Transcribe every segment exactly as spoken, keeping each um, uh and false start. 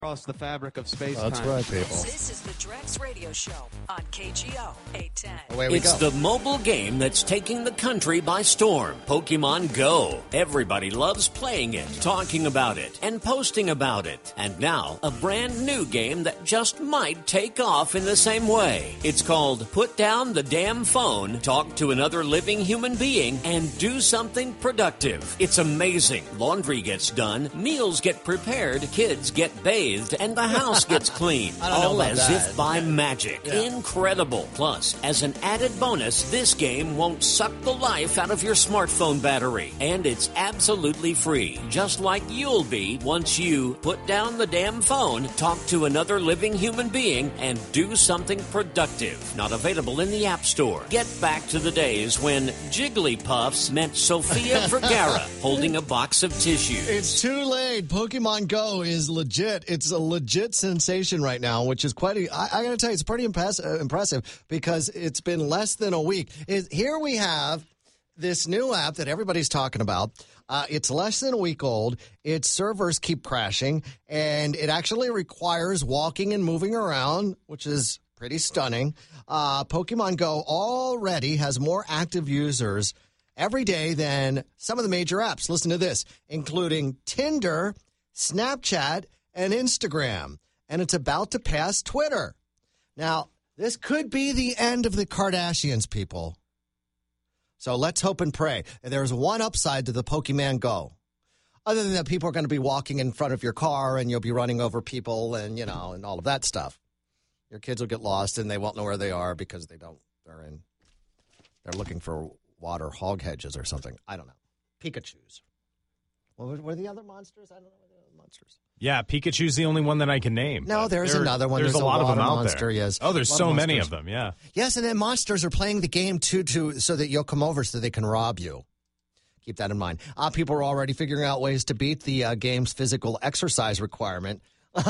across the fabric of space. That's right, people. This is the Drex Radio Show on K G O eight ten. Away we It's go. the mobile game that's taking the country by storm. Pokemon Go. Everybody loves playing it, talking about it, and posting about it. And now, a brand new game that just might take off in the same way. It's called Put Down the Damn Phone, Talk to Another Living Human Being, and Do Something Productive. It's amazing. Laundry gets done, meals get prepared, kids get bathed, and the house gets clean. I don't know all about as that. if by magic. Yeah. Incredible. Plus, as an added bonus, this game won't suck the life out of your smartphone battery. And it's absolutely free, just like you'll be once you put down the damn phone, talk to another living human being, and do something productive. Not available in the App Store. Get back to the days when Jigglypuffs meant Sofia Vergara holding a box of tissues. It's too late. Pokemon Go is legit. It's a legit sensation right now, which is quite a, I, I gotta tell you, it's pretty impress, uh, impressive because it's been less than a week. It, here we have this new app that everybody's talking about. Uh, it's less than a week old. Its servers keep crashing, and it actually requires walking and moving around, which is pretty stunning. Uh, Pokemon Go already has more active users every day than some of the major apps. Listen to this, including Tinder, Snapchat, and Instagram. And it's about to pass Twitter. Now, this could be the end of the Kardashians, people. So let's hope and pray. There's one upside to the Pokemon Go. Other than that, people are going to be walking in front of your car and you'll be running over people and, you know, and all of that stuff. Your kids will get lost and they won't know where they are because they don't, they're in, they're looking for water hog hedges or something. I don't know. Pikachus. What were, were the other monsters? I don't know what the other monsters. Yeah, Pikachu's the only one that I can name. No, there's there, another one. There's, There's a lot a of them out monster, there. yes. Oh, there's A lot so of many monsters. of them, yeah. Yes, and then monsters are playing the game, too, to so that you'll come over so they can rob you. Keep that in mind. Uh, people are already figuring out ways to beat the uh, game's physical exercise requirement.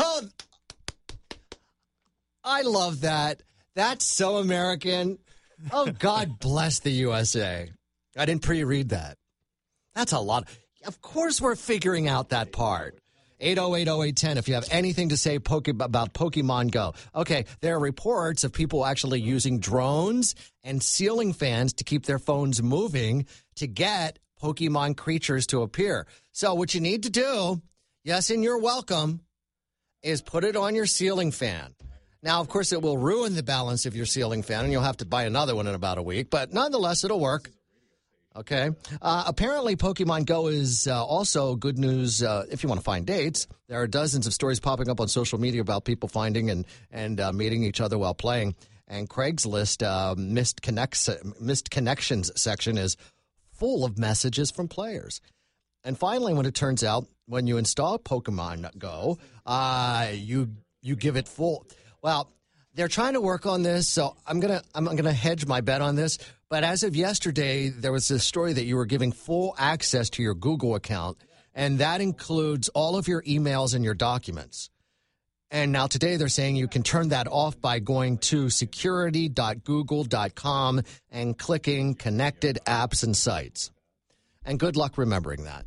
I love that. That's so American. Oh, God bless the U S A. I didn't pre-read that. That's a lot. Of course we're figuring out that part. eight oh eight oh eight ten if you have anything to say poke- about Pokemon Go. Okay, there are reports of people actually using drones and ceiling fans to keep their phones moving to get Pokemon creatures to appear. So what you need to do, yes, and you're welcome, is put it on your ceiling fan. Now, of course, it will ruin the balance of your ceiling fan, and you'll have to buy another one in about a week. But nonetheless, it'll work. Okay. Uh, apparently, Pokemon Go is uh, also good news uh, if you want to find dates. There are dozens of stories popping up on social media about people finding and, and uh, meeting each other while playing. And Craigslist uh, missed, connects, missed connections section is full of messages from players. And finally, when it turns out, when you install Pokemon Go, uh, you you give it full. Well, they're trying to work on this, so I'm gonna I'm gonna hedge my bet on this. But as of yesterday, there was this story that you were giving full access to your Google account, and that includes all of your emails and your documents. And now today they're saying you can turn that off by going to security dot google dot com and clicking connected apps and sites. And good luck remembering that.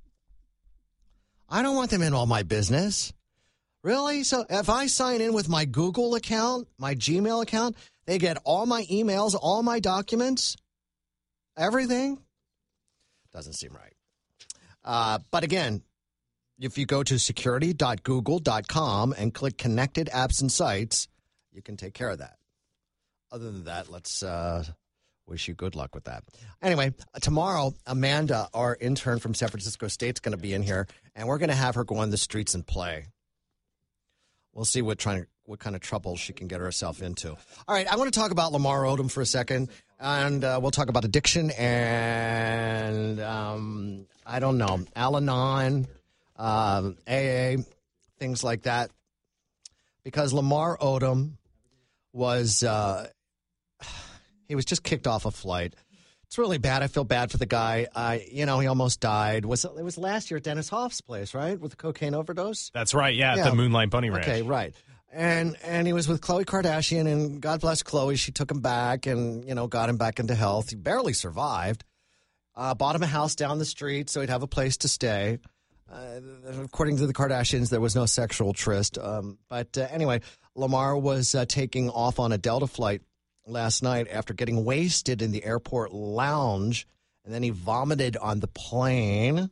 I don't want them in all my business. Really? So if I sign in with my Google account, my Gmail account, they get all my emails, all my documents, everything? Doesn't seem right. Uh, but again, if you go to security dot google dot com and click connected apps and sites, you can take care of that. Other than that, let's uh, wish you good luck with that. Anyway, tomorrow, Amanda, our intern from San Francisco State, is going to be in here, and we're going to have her go on the streets and play. We'll see what trying to, what kind of trouble she can get herself into. All right, I want to talk about Lamar Odom for a second, and uh, we'll talk about addiction and, um, I don't know, Al-Anon, um, A A, things like that. Because Lamar Odom was, uh, he was just kicked off a flight. It's really bad. I feel bad for the guy. I, you know, he almost died. Was it, it was last year at Dennis Hoff's place, right, with the cocaine overdose? That's right, yeah, at Yeah. the Moonlight Bunny Ranch. Okay, right. And and he was with Khloe Kardashian, and God bless Khloe. She took him back and, you know, got him back into health. He barely survived. Uh, bought him a house down the street so he'd have a place to stay. Uh, according to the Kardashians, there was no sexual tryst. Um, but uh, anyway, Lamar was uh, taking off on a Delta flight last night after getting wasted in the airport lounge, and then he vomited on the plane,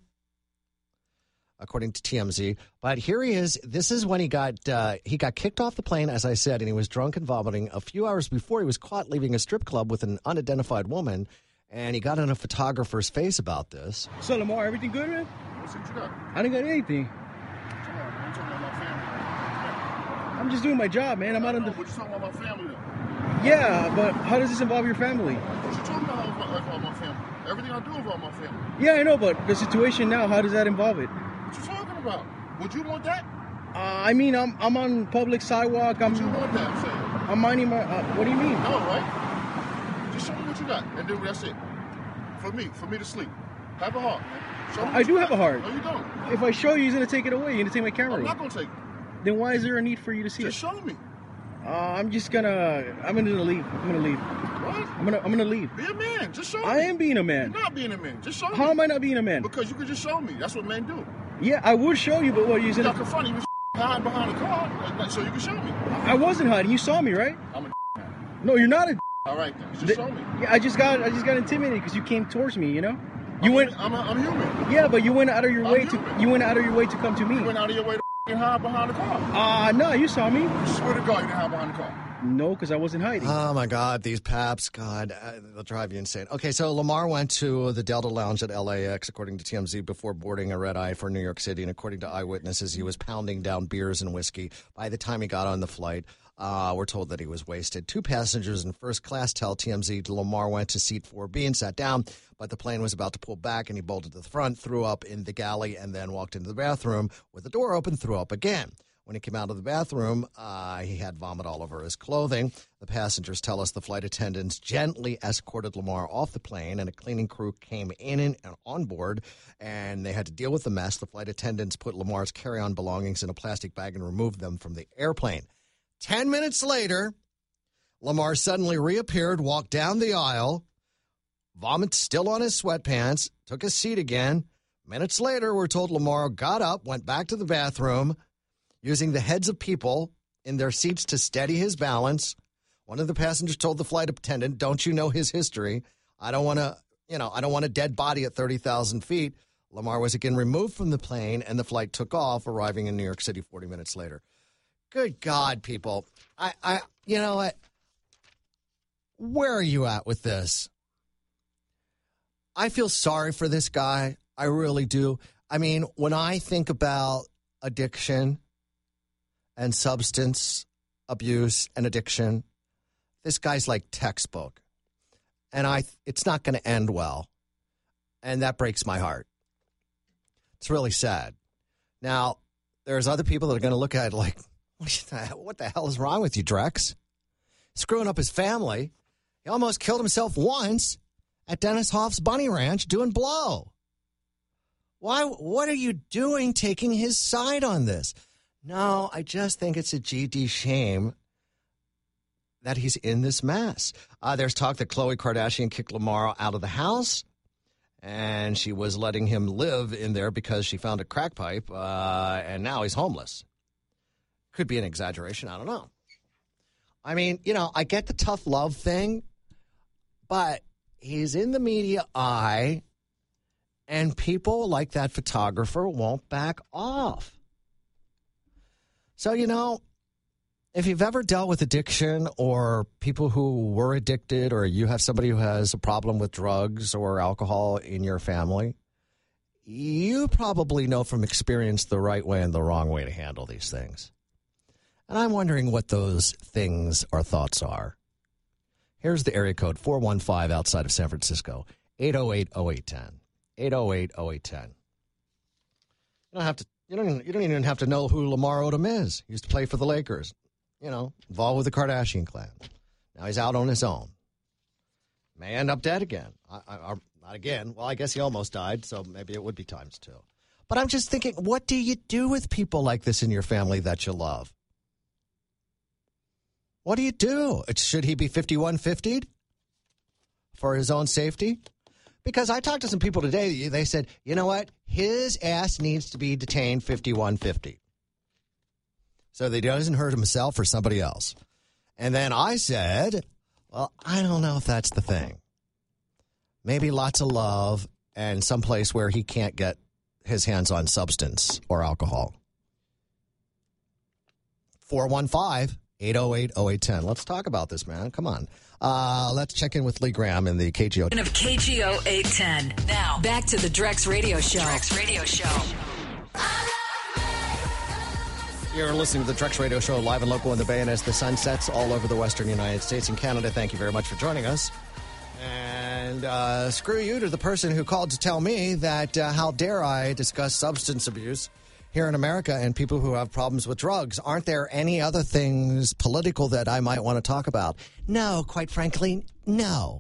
according to T M Z. But here he is. This is when he got uh, he got kicked off the plane, as I said, and he was drunk and vomiting. A few hours before, he was caught leaving a strip club with an unidentified woman, and he got in a photographer's face about this. So, Lamar, everything good, man? What's what you got? I didn't got anything. Come on, man. I'm talking about my family. I'm just doing my job, man. I'm out on the... What you talking about my family, then? Yeah, but how does this involve your family? What you talking about how involve my family? Everything I do involve my family. Yeah, I know, but the situation now, how does that involve it? What you talking about? Would you want that? Uh, I mean, I'm I'm on public sidewalk. I'm Would you want that, I'm saying? I'm minding my... Uh, what do you mean? No, right? Just show me what you got, and then that's it. For me, for me to sleep. Have a heart, man. Show me I what do you have got. a heart. No, you don't. If I show you, he's going to take it away. You're going to take my camera I'm away. not going to take it. Then why is there a need for you to see Just it? show me. Uh, I'm just going to... I'm going to leave. I'm going to leave. What? I'm going to I'm gonna leave. Be a man. Just show me. I am being a man. You're not being a man. Just show me. How am I not being a man? Because you can just show me. That's what men do. Yeah, I would show you, but what, you're You're going not to... confronting. You was hiding behind the car like, so you can show me. I wasn't hiding. You saw me, right? I'm a No, you're not a... All right, then. Just The- show me. Yeah, I just got I just got intimidated because you came towards me, you know? You I'm, went I'm, I'm human. Yeah, but you went out of your I'm way to human. you went out of your way to come to me. You went out of your way to f***ing hide behind the car. Ah, uh, no, you saw me. You swear to God you didn't hide behind the car. No, because I wasn't hiding. Oh, my God, these paps, God, uh, they'll drive you insane. Okay, so Lamar went to the Delta Lounge at L A X, according to T M Z, before boarding a red eye for New York City. And according to eyewitnesses, he was pounding down beers and whiskey. By the time he got on the flight, uh, we're told that he was wasted. Two passengers in first class tell T M Z Lamar went to seat four B and sat down, but the plane was about to pull back, and he bolted to the front, threw up in the galley, and then walked into the bathroom with the door open, threw up again. When he came out of the bathroom, uh, he had vomit all over his clothing. The passengers tell us the flight attendants gently escorted Lamar off the plane, and a cleaning crew came in and on board, and they had to deal with the mess. The flight attendants put Lamar's carry-on belongings in a plastic bag and removed them from the airplane. Ten minutes later, Lamar suddenly reappeared, walked down the aisle, vomit still on his sweatpants, took his seat again. Minutes later, we're told Lamar got up, went back to the bathroom, using the heads of people in their seats to steady his balance. One of the passengers told the flight attendant, "Don't you know his history? I don't want to, you know, I don't want a dead body at thirty thousand feet." Lamar was again removed from the plane, and the flight took off, arriving in New York City forty minutes later. Good God, people. I, I, you know what? Where are you at with this? I feel sorry for this guy. I really do. I mean, when I think about addiction and substance abuse and addiction, this guy's like textbook. And I, it's not going to end well. And that breaks my heart. It's really sad. Now, there's other people that are going to look at it like, what the hell is wrong with you, Drex? Screwing up his family. He almost killed himself once at Dennis Hoff's Bunny Ranch doing blow. Why? What are you doing taking his side on this? No, I just think it's a G D shame that he's in this mess. Uh, there's talk that Khloe Kardashian kicked Lamar out of the house, and she was letting him live in there because she found a crack pipe, uh, and now he's homeless. Could be an exaggeration. I don't know. I mean, you know, I get the tough love thing, but he's in the media eye, and people like that photographer won't back off. So, you know, if you've ever dealt with addiction or people who were addicted, or you have somebody who has a problem with drugs or alcohol in your family, you probably know from experience the right way and the wrong way to handle these things. And I'm wondering what those things or thoughts are. Here's the area code, four one five outside of San Francisco, eight oh eight, oh eight one oh, eight oh eight, oh eight one oh. You don't have to. You don't. Even, you don't even have to know who Lamar Odom is. He used to play for the Lakers. You know, involved with the Kardashian clan. Now he's out on his own. May end up dead again. I, I, I, not again. Well, I guess he almost died, so maybe it would be times two. But I'm just thinking, what do you do with people like this in your family that you love? What do you do? Should he be fifty-one fiftied for his own safety? Because I talked to some people today, they said, you know what? His ass needs to be detained fifty-one fifty. So that he doesn't hurt himself or somebody else. And then I said, well, I don't know if that's the thing. Maybe lots of love and someplace where he can't get his hands on substance or alcohol. four one five, eight oh eight, oh eight one oh. Let's talk about this, man. Come on. Uh, let's check in with Lee Graham in the K G O. Of K G O eight ten. Now, back to the Drex Radio Show. Drex Radio Show. You're listening to the Drex Radio Show live and local in the Bay, and as the sun sets all over the western United States and Canada, thank you very much for joining us. And uh, screw you to the person who called to tell me that uh, how dare I discuss substance abuse here in America and people who have problems with drugs. Aren't there any other things political that I might want to talk about? No, quite frankly, no.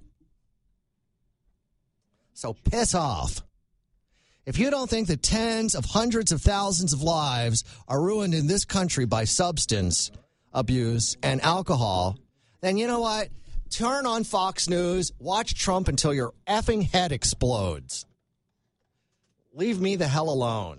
So piss off. If you don't think that tens of hundreds of thousands of lives are ruined in this country by substance abuse and alcohol, then you know what? Turn on Fox News, watch Trump until your effing head explodes. Leave me the hell alone.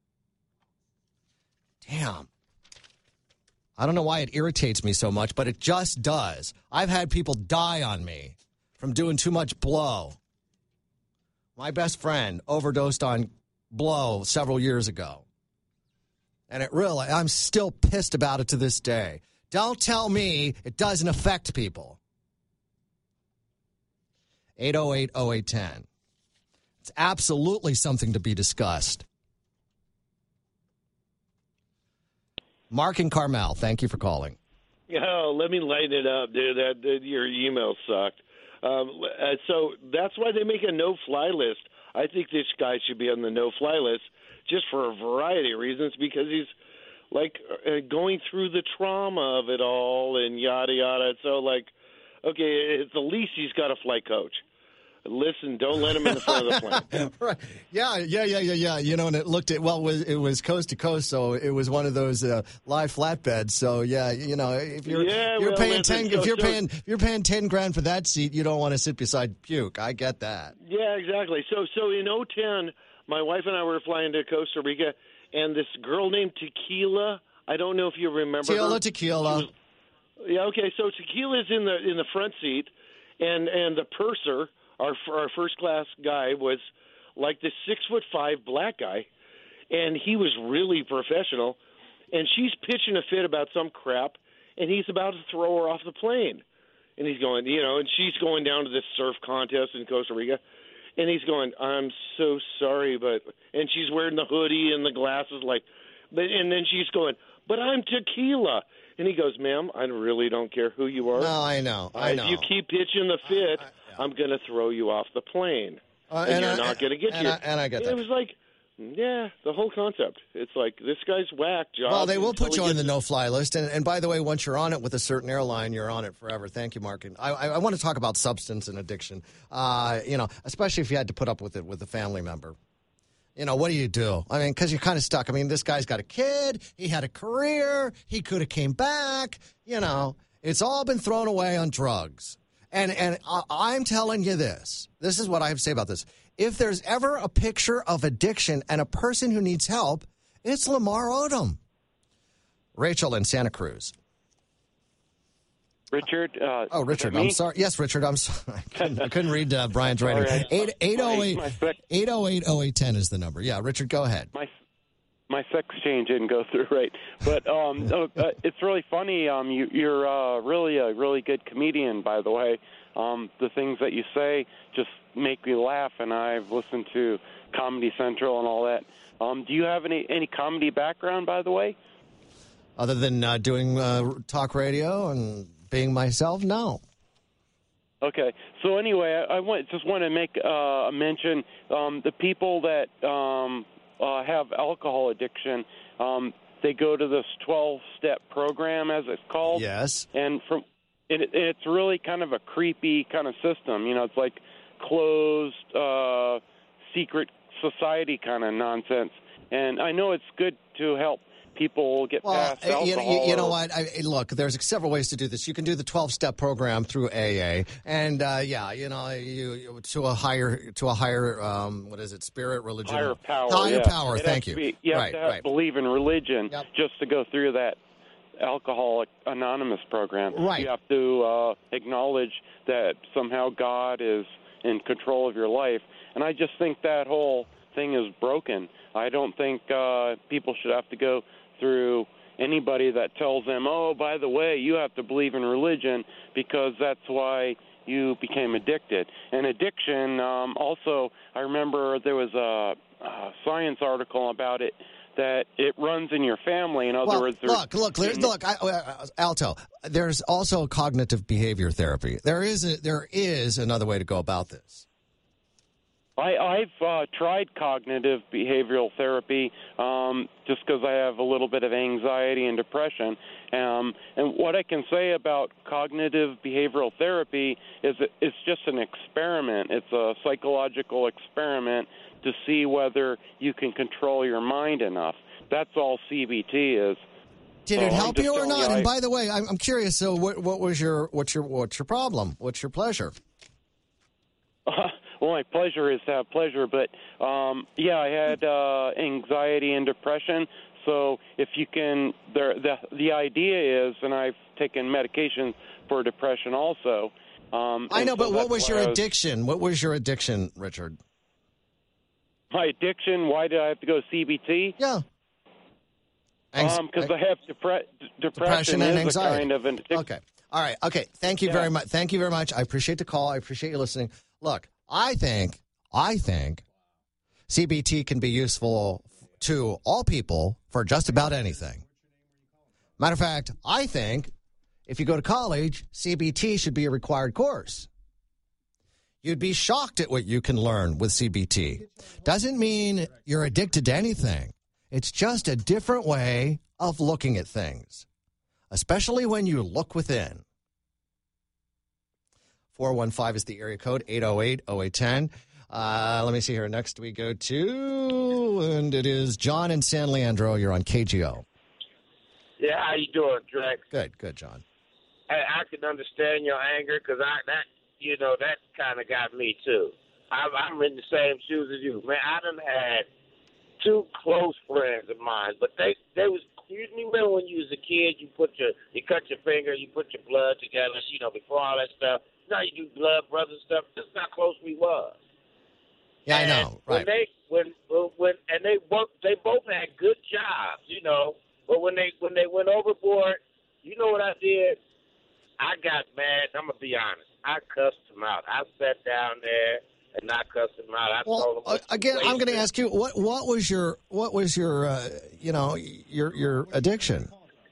Damn. I don't know why it irritates me so much, but it just does. I've had people die on me from doing too much blow. My best friend overdosed on blow several years ago. And it really, I'm still pissed about it to this day. Don't tell me it doesn't affect people. eight oh eight, oh eight one oh. It's absolutely something to be discussed. Mark and Carmel, thank you for calling. Oh, let me lighten it up, dude. That, that your email sucked. Um, uh, so that's why they make a no-fly list. I think this guy should be on the no-fly list just for a variety of reasons, because he's, like, uh, going through the trauma of it all and yada, yada. So, like, okay, at the least he's got a flight coach. Listen, don't let him in the front of the plane. Right. Yeah, yeah, yeah, yeah, yeah. You know, and it looked at, well, it was, it was coast to coast, so it was one of those uh, live flatbeds. So, yeah, you know, if you're, yeah, you're well, paying listen, ten, so, if you're so, paying, if you're paying ten grand for that seat, you don't want to sit beside puke. I get that. Yeah, exactly. So, so in oh ten, my wife and I were flying to Costa Rica, and this girl named Tequila, I don't know if you remember Tequila, her. Tequila. Was, yeah, okay, so Tequila's in the in the front seat, and, and the purser, Our our first class guy, was like this six foot five black guy, and he was really professional. And she's pitching a fit about some crap, and he's about to throw her off the plane. And he's going, you know, and she's going down to this surf contest in Costa Rica, and he's going, I'm so sorry, but, and she's wearing the hoodie and the glasses, like, but, and then she's going, but I'm Tequila. And he goes, ma'am, I really don't care who you are. No, I know, I know. If you keep pitching the fit, I, I, yeah. I'm going to throw you off the plane. Uh, and, and you're I, not going to get and you. I, and I get and that. It was like, yeah, the whole concept. It's like, this guy's whack, Job. Well, they will put you on the gets... no-fly list. And, and by the way, once you're on it with a certain airline, you're on it forever. Thank you, Mark. And I, I, I want to talk about substance and addiction, uh, you know, especially if you had to put up with it with a family member. You know, what do you do? I mean, because you're kind of stuck. I mean, this guy's got a kid. He had a career. He could have came back. You know, it's all been thrown away on drugs. And and I, I'm telling you this. This is what I have to say about this. If there's ever a picture of addiction and a person who needs help, it's Lamar Odom. Rachel in Santa Cruz. Richard. Uh, oh, Richard. I'm sorry. Yes, Richard. I'm sorry. I couldn't, I couldn't read uh, Brian's writing. Right. Eight eight oh eight eight oh eight oh eight ten is the number. Yeah, Richard, go ahead. My my sex change didn't go through right, but um, no, uh, it's really funny. Um, you, you're uh, really a really good comedian, by the way. Um, the things that you say just make me laugh, and I've listened to Comedy Central and all that. Um, do you have any any comedy background, by the way? Other than uh, doing uh, talk radio and being myself, no. Okay. So anyway, I, I want, just want to make uh, a mention. Um, the people that um, uh, have alcohol addiction, um, they go to this twelve-step program, as it's called. Yes. And from it, it's really kind of a creepy kind of system. You know, it's like closed, uh, secret society kind of nonsense. And I know it's good to help people get Well, past uh, alcohol. you, you, you know or- what? I, look, there's several ways to do this. You can do the twelve-step program through A A, and uh, yeah, you know, you, you to a higher to a higher um, what is it? Spirit, religion, Higher power. higher yeah. power. It Thank has you. to be- you have right, to have, right. believe in religion Yep. just to go through that Alcoholic Anonymous program. Right. You have to uh, acknowledge that somehow God is in control of your life, and I just think that whole thing is broken. I don't think uh, people should have to go through anybody that tells them, oh, by the way, you have to believe in religion because that's why you became addicted. And addiction, um, also, I remember there was a, a science article about it, that it runs in your family. In other Well, words, there's- look, look, there- look, I, uh, Alto. There's also cognitive behavior therapy. There is a, there is another way to go about this. I, I've uh, tried cognitive behavioral therapy um, just because I have a little bit of anxiety and depression. Um, and what I can say about cognitive behavioral therapy is that it's just an experiment. It's a psychological experiment to see whether you can control your mind enough. That's all C B T is. Did So it I'm help just you or telling not? you, And I- by the way, I'm, I'm curious. So, what, what was your what's your what's your problem? What's your pleasure? Uh, well, my pleasure is to have pleasure, but um, yeah, I had uh, anxiety and depression. So if you can, the the the idea is, and I've taken medication for depression also. Um, I and know, so but what that's was why your I was- addiction? What was your addiction, Richard? My addiction. Why did I have to go C B T? Yeah. Anx- Um, because I have depre- d- depression depression, and is anxiety. a kind of an addiction. Okay. All right. Okay. Thank you Yeah. very much. Thank you very much. I appreciate the call. I appreciate you listening. Look, I think, I think C B T can be useful to all people for just about anything. Matter of fact, I think if you go to college, C B T should be a required course. You'd be shocked at what you can learn with C B T. Doesn't mean you're addicted to anything. It's just a different way of looking at things, especially when you look within. four one five is the area code, eight oh eight, oh eight one oh. Uh, let me see here. Next we go to, and it is John in San Leandro. You're on K G O. Yeah, how you doing, Drex? Good, good, John. I, I can understand your anger because I that you know that kind of got me too. I'm, I'm in the same shoes as you, man. I done had two close friends of mine, but they they was. You remember when you was a kid, you put your you cut your finger, you put your blood together, you know, before all that stuff. Now you do blood brothers stuff. That's how close we was. Yeah, And I know. Right. When they when when and they both they both had good jobs, you know. But when they when they went overboard, you know what I did? I got mad. I'm gonna be honest. I cussed them out. I sat down there and I cussed them out. I Well, told them uh, again, I'm going to ask you what what was your what was your uh, you know your your addiction?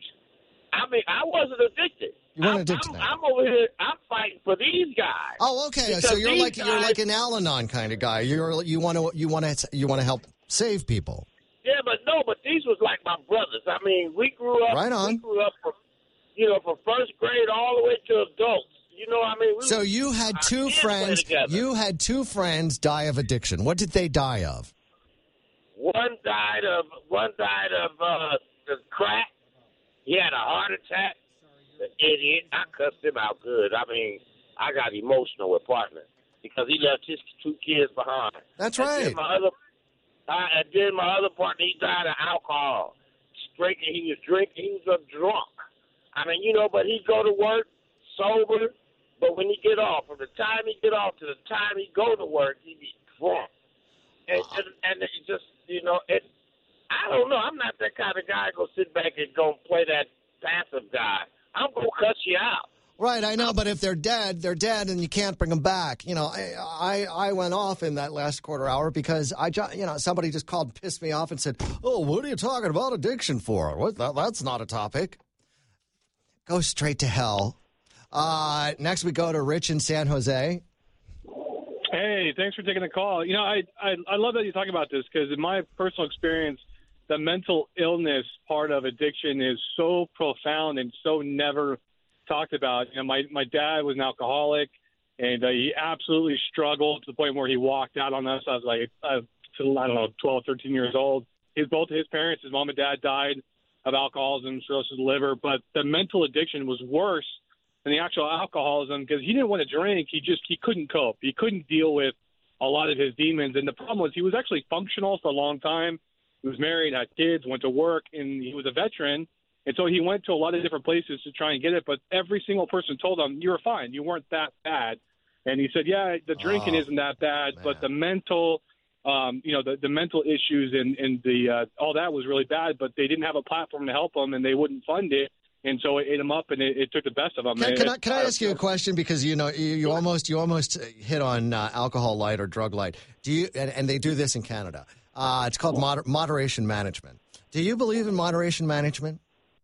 I mean, I wasn't addicted. You weren't I'm, addicted. I'm, now. I'm over here. I'm fighting for these guys. Oh, okay. Because So you're these like you're guys- like an Al-Anon kind of guy. You're you want to you want to you want to help save people. Yeah, but no, but these was like my brothers. I mean, we grew up. Right on. We grew up from, you know, from first grade all the way to adults. You know, what I mean. We, So you had our two kids play friends. together. You had two friends die of addiction. What did they die of? One died of one died of uh, the crack. He had a heart attack. The idiot. I cussed him out good. I mean, I got emotional with partner because he left his two kids behind. That's And right. then my other, I, and then my other partner, he died of alcohol. Drinking, he was drinking. He was a drunk. I mean, you know, but he go to work sober. But when he get off, from the time he get off to the time he go to work, he be drunk. And and, and it just, you know, it. I don't know. I'm not that kind of guy go sit back and go play that passive guy. I'm gonna cuss you out. Right, I know, but if they're dead, they're dead, and you can't bring them back. You know, I, I I went off in that last quarter hour because I, ju- you know, somebody just called, and pissed me off, and said, "Oh, what are you talking about addiction for? What? That, that's not a topic." Go straight to hell. Uh, next, we go to Rich in San Jose. Hey, thanks for taking the call. You know, I I, I love that you talk about this because in my personal experience, the mental illness part of addiction is so profound and so never talked about. You know, my my dad was an alcoholic, and uh, he absolutely struggled to the point where he walked out on us. I was like, uh, I don't know, twelve, thirteen years old. His both his parents, his mom and dad, died of alcoholism, cirrhosis of the liver, but the mental addiction was worse than the actual alcoholism because he didn't want to drink. He just he couldn't cope. He couldn't deal with a lot of his demons. And the problem was he was actually functional for a long time. He was married, had kids, went to work, and he was a veteran. And so he went to a lot of different places to try and get it, but every single person told him, you were fine. You weren't that bad. And he said, yeah, the drinking oh, isn't that bad, man. but the mental, um, you know, the, the mental issues and, and the uh, all that was really bad, but they didn't have a platform to help him, and they wouldn't fund it. And so it ate him up, and it, it took the best of him. Can, can, it, I, can I ask you a question? Because, you know, you, you almost you almost hit on uh, alcohol light or drug light. Do you? And, and they do this in Canada. Uh, it's called moder- moderation management. Do you believe in moderation management?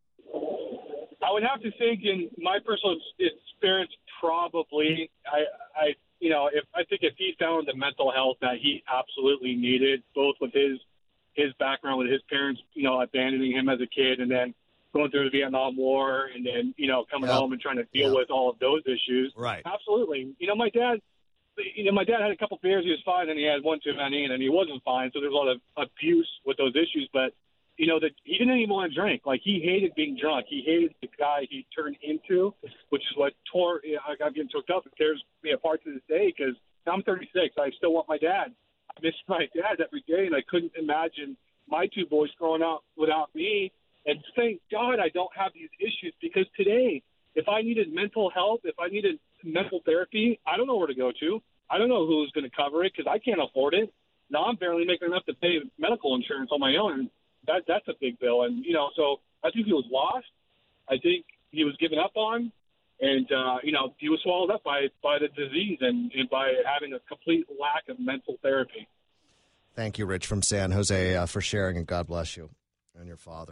I would have to think, in my personal experience, probably. I, I, you know, if I think if he found the mental health that he absolutely needed, both with his his background, with his parents, you know, abandoning him as a kid, and then going through the Vietnam War, and then you know coming yep. home and trying to deal yep. with all of those issues. Right. Absolutely. You know, my dad. You know, my dad had a couple beers, he was fine, and he had one too many, and then he wasn't fine. So there's a lot of abuse with those issues, but. You know, that he didn't even want to drink. Like, he hated being drunk. He hated the guy he turned into, which is what tore, you know, I got getting choked up. It tears me apart to this day because I'm thirty-six. I still want my dad. I miss my dad every day, and I couldn't imagine my two boys growing up without me. And thank God I don't have these issues because today, if I needed mental health, if I needed mental therapy, I don't know where to go to. I don't know who's going to cover it because I can't afford it. Now I'm barely making enough to pay medical insurance on my own. That that's a big bill, and you know, so I think he was lost. I think he was given up on, and uh, you know, he was swallowed up by by the disease and, and by having a complete lack of mental therapy. Thank you, Rich from San Jose, uh, for sharing, and God bless you and your father.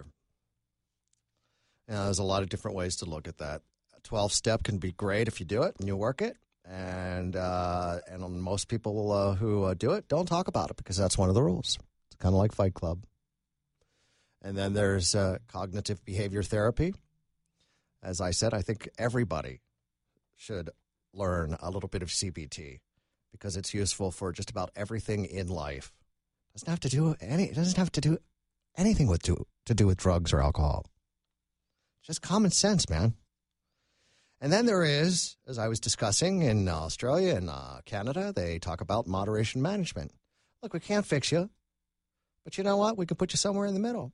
Yeah, there's a lot of different ways to look at that. A twelve-step can be great if you do it and you work it, and uh, and most people uh, who uh, do it don't talk about it because that's one of the rules. It's kind of like Fight Club. And then there's uh, cognitive behavior therapy. As I said, I think everybody should learn a little bit of C B T because it's useful for just about everything in life. It doesn't have to do any. It doesn't have to do anything with to, to do with drugs or alcohol. It's just common sense, man. And then there is, as I was discussing in Australia and uh, Canada, they talk about moderation management. Look, we can't fix you, but you know what? We can put you somewhere in the middle.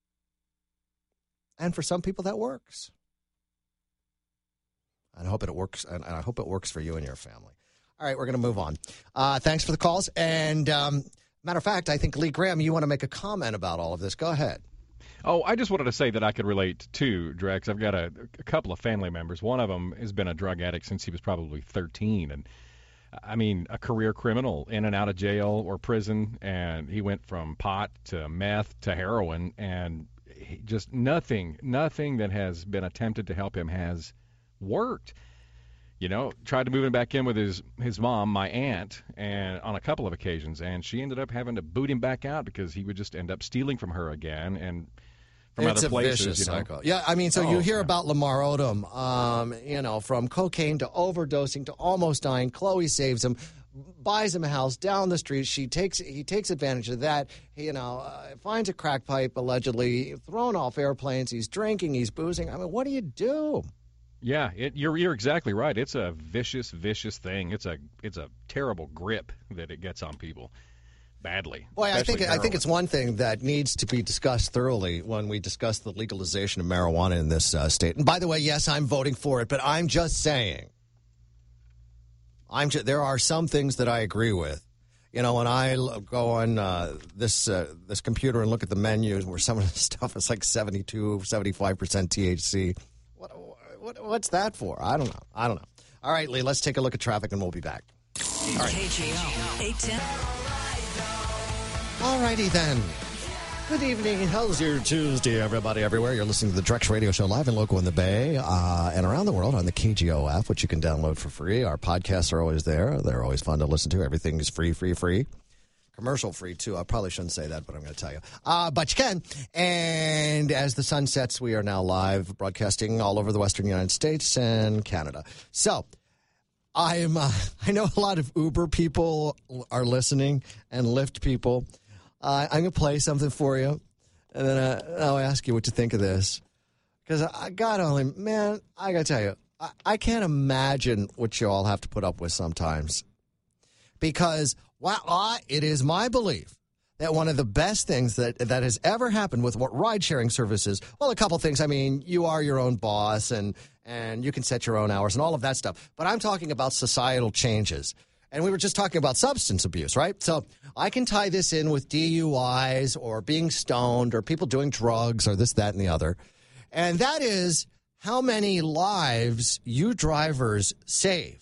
And for some people, that works. And I hope it works. And I hope it works for you and your family. All right, we're going to move on. Uh, thanks for the calls. And um, matter of fact, I think Lee Graham, you want to make a comment about all of this. Go ahead. Oh, I just wanted to say that I could relate to Drex. I've got a, a couple of family members. One of them has been a drug addict since he was probably thirteen, and I mean, a career criminal in and out of jail or prison, and he went from pot to meth to heroin, and he just nothing, nothing that has been attempted to help him has worked. You know, tried to move him back in with his, his mom, my aunt, and on a couple of occasions, and she ended up having to boot him back out because he would just end up stealing from her again and from it's other a places. Vicious you know? cycle. Yeah, I mean, so oh, you hear yeah. about Lamar Odom, um, you know, from cocaine to overdosing to almost dying. Chloe saves him, buys him a house down the street. She takes he takes advantage of that. He, you know, uh, finds a crack pipe allegedly thrown off airplanes. He's drinking. He's boozing. I mean, what do you do? Yeah, it, you're you're exactly right. It's a vicious, vicious thing. It's a it's a terrible grip that it gets on people badly. Boy, I think heroin. I think it's one thing that needs to be discussed thoroughly when we discuss the legalization of marijuana in this uh, state. And by the way, yes, I'm voting for it, but I'm just saying, I'm just, there are some things that I agree with. You know, when I go on uh, this uh, this computer and look at the menus where some of the stuff is like seventy-two, seventy-five percent T H C. What, what, what's that for? I don't know. I don't know. All right, Lee, let's take a look at traffic and we'll be back. All right. K G O eight ten. All righty then. Good evening. How's your Tuesday, everybody, everywhere? You're listening to the Drex Radio Show live and local in the Bay uh, and around the world on the K G O app, which you can download for free. Our podcasts are always there. They're always fun to listen to. Everything is free, free, free. Commercial free, too. I probably shouldn't say that, but I'm going to tell you. Uh, but you can. And as the sun sets, we are now live broadcasting all over the western United States and Canada. So I'm, uh, I know a lot of Uber people are listening and Lyft people. Uh, I'm going to play something for you. And then uh, I'll ask you what you think of this. Because I God only, man, I got to tell you, I, I can't imagine what you all have to put up with sometimes. Because well, I, it is my belief that one of the best things that, that has ever happened with what ride-sharing services, well, a couple things. I mean, you are your own boss, and, and you can set your own hours and all of that stuff. But I'm talking about societal changes. And we were just talking about substance abuse, right? So I can tie this in with D U Is or being stoned or people doing drugs or this, that, and the other. And that is how many lives you drivers save.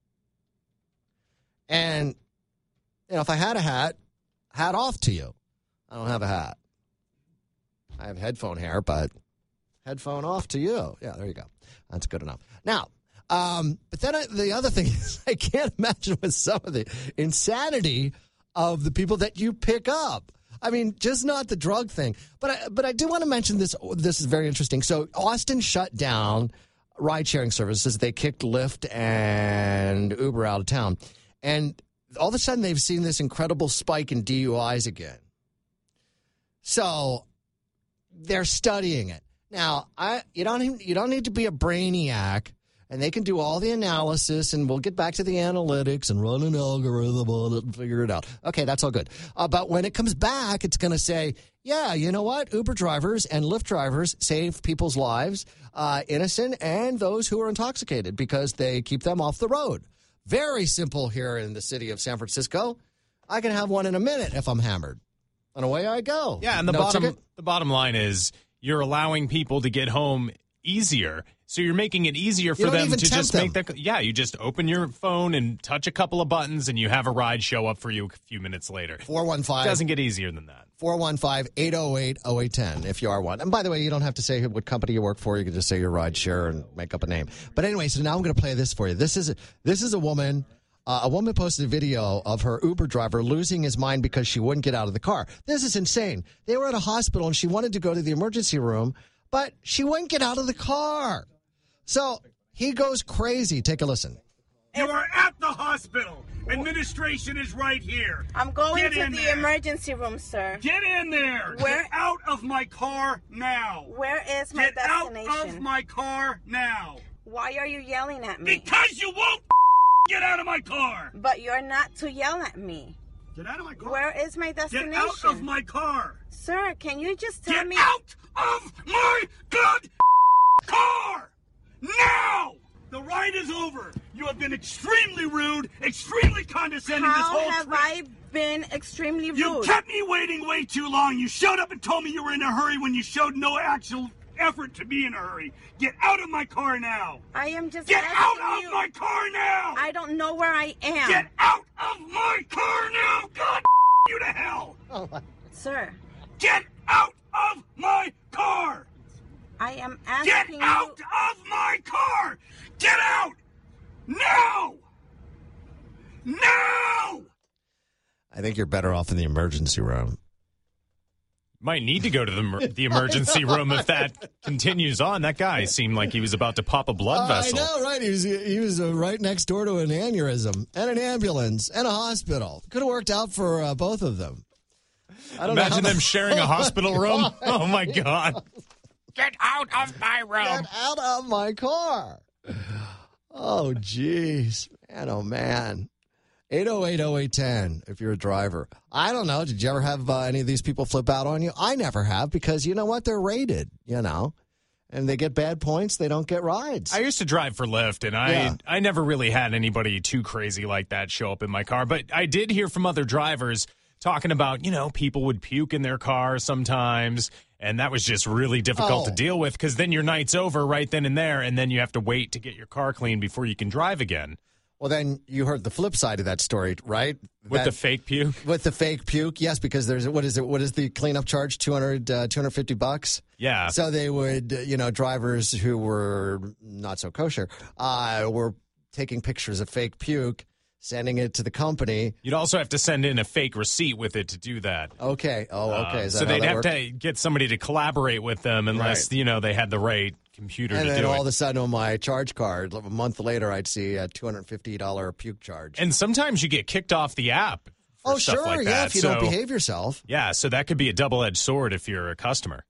And, you know, if I had a hat, hat off to you. I don't have a hat. I have headphone hair, but headphone off to you. Yeah, there you go. That's good enough. Now, um, but then I, the other thing is I can't imagine with some of the insanity of the people that you pick up. I mean, just not the drug thing. But I, but I do want to mention this. This is very interesting. So Austin shut down ride-sharing services. They kicked Lyft and Uber out of town. And all of a sudden, they've seen this incredible spike in D U Is again. So they're studying it. Now, I you don't even, you don't need to be a brainiac, and they can do all the analysis, and we'll get back to the analytics and run an algorithm on it and figure it out. Okay, that's all good. Uh, but when it comes back, it's going to say, yeah, you know what? Uber drivers and Lyft drivers save people's lives, uh, innocent and those who are intoxicated, because they keep them off the road. Very simple here in the city of San Francisco. I can have one in a minute if I'm hammered. And away I go. Yeah, and the no bottom ticket. the bottom line is you're allowing people to get home easier. So you're making it easier for don't them even to tempt just them. make that. Yeah, you just open your phone and touch a couple of buttons, and you have a ride show up for you a few minutes later. four one five It doesn't get easier than that. four one five, eight oh eight, oh eight one oh if you are one. And by the way, you don't have to say what company you work for. You can just say your ride share and make up a name. But anyway, so now I'm going to play this for you. This is this is a woman. Uh, a woman posted a video of her Uber driver losing his mind because she wouldn't get out of the car. This is insane. They were at a hospital and she wanted to go to the emergency room, but she wouldn't get out of the car. So he goes crazy. Take a listen. You are at the hospital. Administration is right here. I'm going Get to in the there. emergency room, sir. Get in there. Where- Get out of my car now. Where is my Get out destination? of my car now. Why are you yelling at me? Because you won't get out of my car. But you're not to yell at me. Get out of my car. Where is my destination? Get out of my car. Sir, can you just tell Get me? out of my good car now. The ride is over. You have been extremely rude, extremely condescending this How whole have trip. I been extremely rude? You kept me waiting way too long. You showed up and told me you were in a hurry when you showed no actual effort to be in a hurry. Get out of my car now. I am just Get asking out of you. my car now. I don't know where I am. Get out of my car now. God you to hell. Sir, Get out of my car. I am Get asking out you. of my car. Get out now. Now. I think you're better off in the emergency room. Might need to go to the mer- the emergency room if that continues on. That guy seemed like he was about to pop a blood vessel. I know, right? He was he was uh, right next door to an aneurysm and an ambulance and a hospital. Could have worked out for uh, both of them. I don't know Imagine how them the- sharing a hospital room. God. Oh my God! Get out of my room! Get out of my car. Oh, jeez. Man, oh, man. eight oh eight, oh eight one oh if you're a driver. I don't know. Did you ever have uh, any of these people flip out on you? I never have, because you know what? They're rated, you know. And they get bad points. They don't get rides. I used to drive for Lyft, and I Yeah. I never really had anybody too crazy like that show up in my car. But I did hear from other drivers talking about, you know, people would puke in their car sometimes, and that was just really difficult Oh. to deal with, because then your night's over right then and there, and then you have to wait to get your car clean before you can drive again. Well, then you heard the flip side of that story, right? With That- the fake puke? With the fake puke, yes, because there's, what is it? What is the cleanup charge? two hundred, uh, two hundred fifty bucks? Yeah. So they would, uh, you know, drivers who were not so kosher uh, were taking pictures of fake puke, sending it to the company. You'd also have to send in a fake receipt with it to do that. Okay. Oh, okay. Uh, Is that so how they'd that have worked? to get somebody to collaborate with them unless, Right. you know, they had the right computer And to then do all it. of a sudden on my charge card, a month later, I'd see a two hundred fifty dollars puke charge. And sometimes you get kicked off the app for Oh, stuff sure, like yeah, that. if you so, don't behave yourself. Yeah, so that could be a double-edged sword if you're a customer.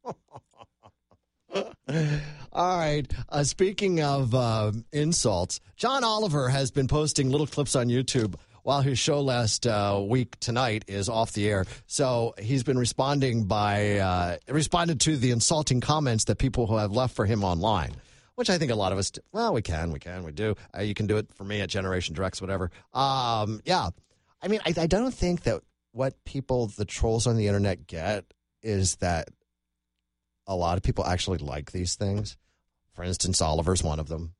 All right. Uh, speaking of uh, insults, John Oliver has been posting little clips on YouTube while his show last uh, week tonight is off the air. So he's been responding by uh, responded to the insulting comments that people who have left for him online, which I think a lot of us, do. Well, we can, we can, we do. Uh, you can do it for me at Generation Drex, whatever. Um, yeah. I mean, I, I don't think that what people, the trolls on the internet get is that a lot of people actually like these things. For instance, Oliver's one of them.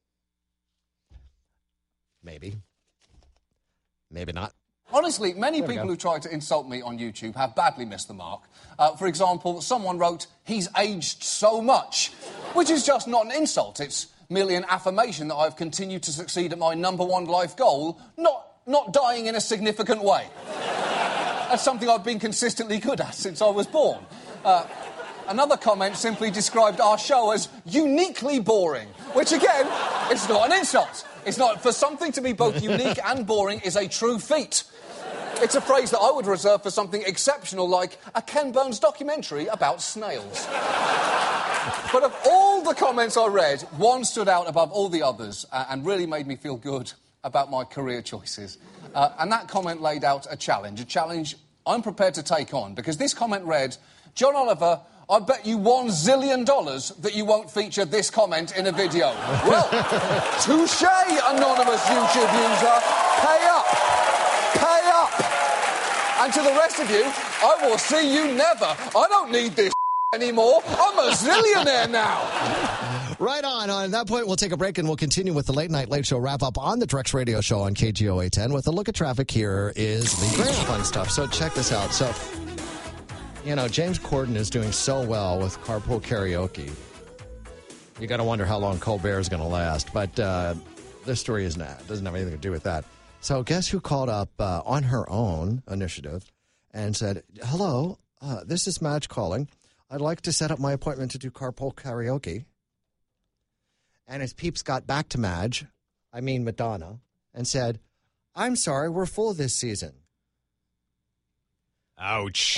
Maybe. Maybe not. Honestly, many There we people go. who try to insult me on YouTube have badly missed the mark. Uh, for example, someone wrote, "He's aged so much," which is just not an insult. It's merely an affirmation that I've continued to succeed at my number one life goal, not, not dying in a significant way. That's something I've been consistently good at since I was born. Uh, Another comment simply described our show as uniquely boring, which, again, is not an insult. It's not. For something to be both unique and boring is a true feat. It's a phrase that I would reserve for something exceptional like a Ken Burns documentary about snails. But of all the comments I read, one stood out above all the others uh, and really made me feel good about my career choices. Uh, and that comment laid out a challenge, a challenge I'm prepared to take on, because this comment read, "John Oliver, I bet you one zillion dollars that you won't feature this comment in a video." Well, touche, anonymous YouTube user. Pay up. Pay up. And to the rest of you, I will see you never. I don't need this anymore. I'm a zillionaire now. Right on. On that point, we'll take a break and we'll continue with the Late Night Late Show wrap-up on the Drex Radio Show on K G O A ten. With a look at traffic, here is the grand fun stuff. So check this out. So... You know, James Corden is doing so well with Carpool Karaoke. You got to wonder how long Colbert is going to last. But uh, this story is not, doesn't have anything to do with that. So guess who called up uh, on her own initiative and said, "Hello, uh, this is Madge calling. I'd like to set up my appointment to do Carpool Karaoke." And his peeps got back to Madge, I mean Madonna, and said, "I'm sorry, we're full this season." Ouch.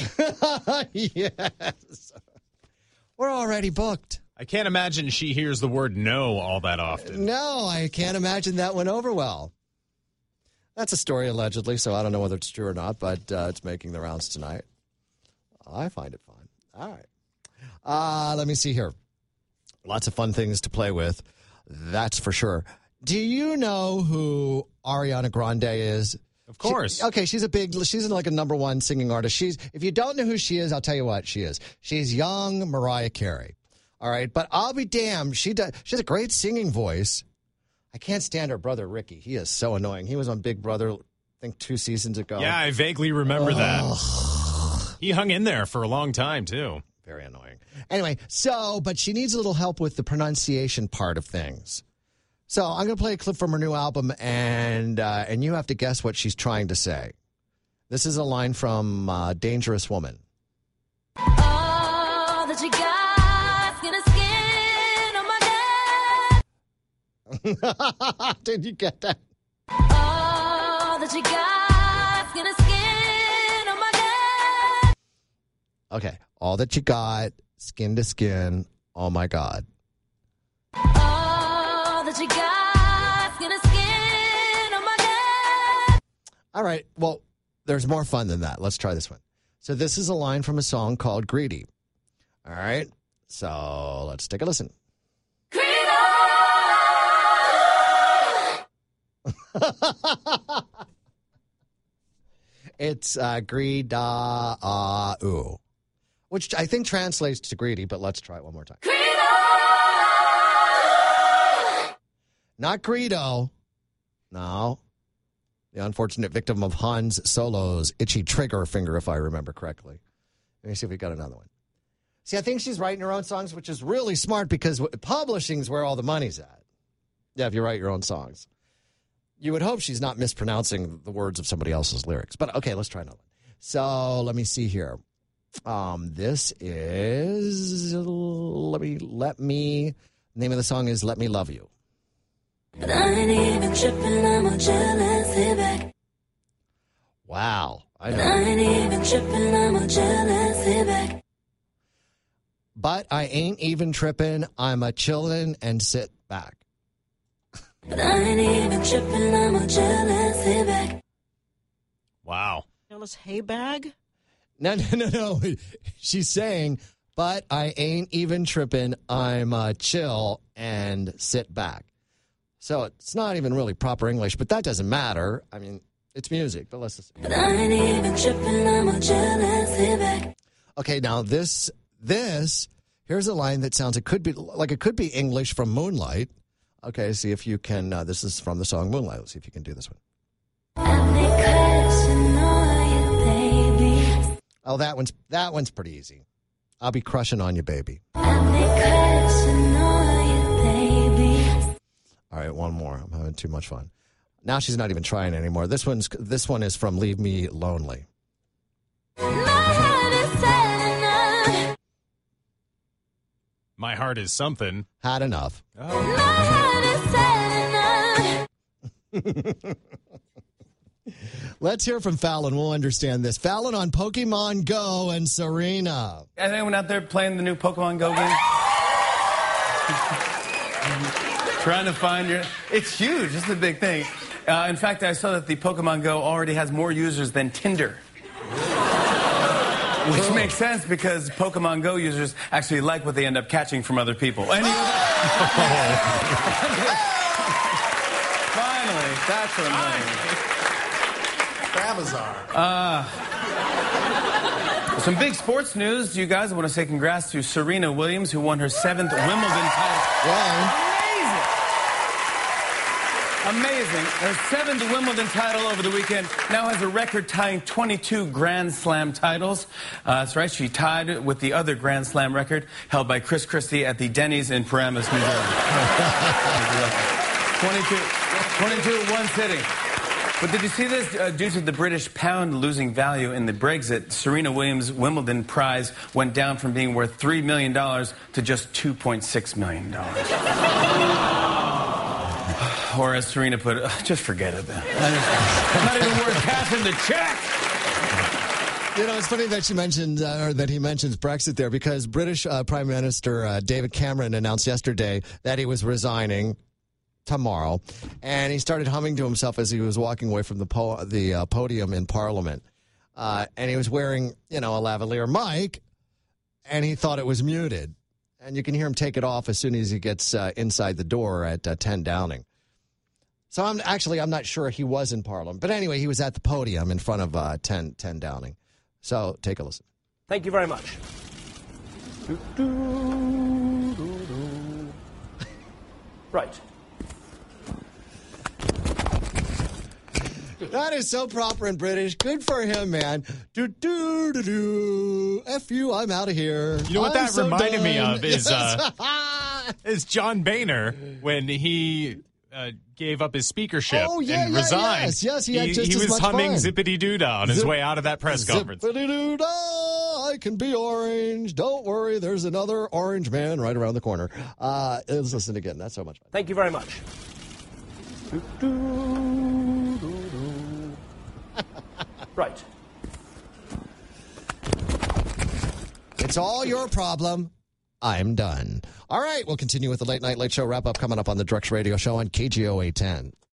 Yes. We're already booked. I can't imagine she hears the word no all that often. No, I can't imagine that went over well. That's a story allegedly, so I don't know whether it's true or not, but uh, it's making the rounds tonight. I find it fun. All right. Uh, let me see here. Lots of fun things to play with. That's for sure. Do you know who Ariana Grande is? Of course. She, okay, she's a big, she's like a number one singing artist. She's, if you don't know who she is, I'll tell you what she is. She's young Mariah Carey. All right, but I'll be damned. She does, she has a great singing voice. I can't stand her brother, Ricky. He is so annoying. He was on Big Brother, I think, two seasons ago. Yeah, I vaguely remember Ugh. that. He hung in there for a long time, too. Very annoying. Anyway, so, but she needs a little help with the pronunciation part of things. So I'm going to play a clip from her new album, and uh, and you have to guess what she's trying to say. This is a line from uh, Dangerous Woman. All that you got, skin a skin on my neck. Did you get that? All that you got, skin a skin on my neck. Okay. All that you got, skin to skin. Oh, my God. You got skin to skin on my neck. All right. Well, there's more fun than that. Let's try this one. So this is a line from a song called Greedy. All right. So let's take a listen. It's uh, greeda uh, ooh, which I think translates to greedy, but let's try it one more time. Not Greedo. No. The unfortunate victim of Hans Solo's itchy trigger finger, if I remember correctly. Let me see if we got another one. See, I think she's writing her own songs, which is really smart because publishing's where all the money's at. Yeah, if you write your own songs. You would hope she's not mispronouncing the words of somebody else's lyrics. But, okay, let's try another one. So, let me see here. Um, this is, let me, let me, the name of the song is Let Me Love You. But I ain't even tripping, I'm a jealous hit back. Wow. I know. I ain't even tripping, I'm a jealous sit back. But I ain't even tripping. I'm a chillin' and sit back. But I ain't even tripping, I'm a jealous sit back. Wow. Jealous hay bag? No, no, no, no. She's saying, but I ain't even tripping. I'm uh, chill and sit back. So it's not even really proper English, but that doesn't matter. I mean, it's music, but let's listen. But I ain't even tripping, I'm a jealous sit back. Okay, now this, this, here's a line that sounds, it could be, like it could be English from Moonlight. Okay, see if you can, uh, this is from the song Moonlight. Let's see if you can do this one. Oh, that one's, that one's pretty easy. I'll be crushing on you, baby. All right, one more. I'm having too much fun. Now she's not even trying anymore. This one's this one is from Leave Me Lonely. My heart is something. Had enough. Oh. Let's hear from Fallon. We'll understand this. Fallon on Pokemon Go and Serena. Anyone out there playing the new Pokemon Go game? Trying to find your... It's huge. This is a big thing. Uh, in fact, I saw that the Pokemon Go already has more users than Tinder. Which Oh. makes sense because Pokemon Go users actually like what they end up catching from other people. Any Finally, that's what I'm doing. Amazon. Uh, some big sports news, you guys. I want to say congrats to Serena Williams, who won her seventh Wimbledon title. Wow. Amazing. Her seventh Wimbledon title over the weekend. Now has a record-tying twenty-two Grand Slam titles. Uh, that's right. She tied with the other Grand Slam record held by Chris Christie at the Denny's in Paramus, New Jersey. twenty-two, twenty-two at one sitting. But did you see this? Uh, due to the British pound losing value in the Brexit, Serena Williams' Wimbledon prize went down from being worth three million dollars to just two point six million dollars. Or as Serena put it, just forget it. Then. Not even worth cashing the check. You know, it's funny that she mentioned, uh, or that he mentions Brexit there, because British uh, Prime Minister uh, David Cameron announced yesterday that he was resigning tomorrow, and he started humming to himself as he was walking away from the po- the uh, podium in Parliament, uh, and he was wearing, you know, a lavalier mic, and he thought it was muted, and you can hear him take it off as soon as he gets uh, inside the door at uh, ten Downing. So I'm actually, I'm not sure he was in Parliament. But anyway, he was at the podium in front of uh, ten, ten Downing. So take a listen. Thank you very much. Right. That is so proper and British. Good for him, man. Do, do, do, do. F you, I'm out of here. You know what I'm that so reminded me done. of is, uh, is John Boehner when he... Uh, gave up his speakership Oh, yeah, and yeah, resigned. yes, yes, he had just he as was much humming fun. Zippity Doo Dah on his Zip- way out of that press conference. Zippity-doo-dah, I can be orange. Don't worry, there's another orange man right around the corner. Uh, let's listen again. That's so much fun. Thank you very much. Right. It's all your problem. I'm done. All right, we'll continue with the Late Night Late Show wrap-up coming up on the Drex Radio Show on K G O eight ten.